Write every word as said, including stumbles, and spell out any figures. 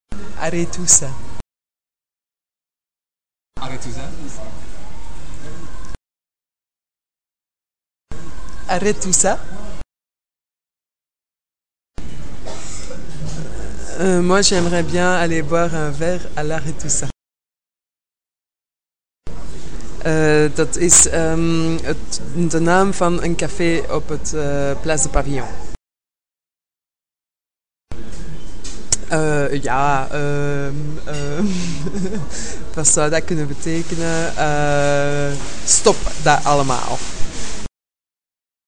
Aretusa. Aretusa? Aretusa. Euh, moi, j'aimerais bien aller boire un verre à l'Aretusa. Uh, dat is um, het, de naam van een café op het uh, Place de Pavillon. Uh, ja, uh, uh, wat zou dat kunnen betekenen? Uh, stop dat allemaal.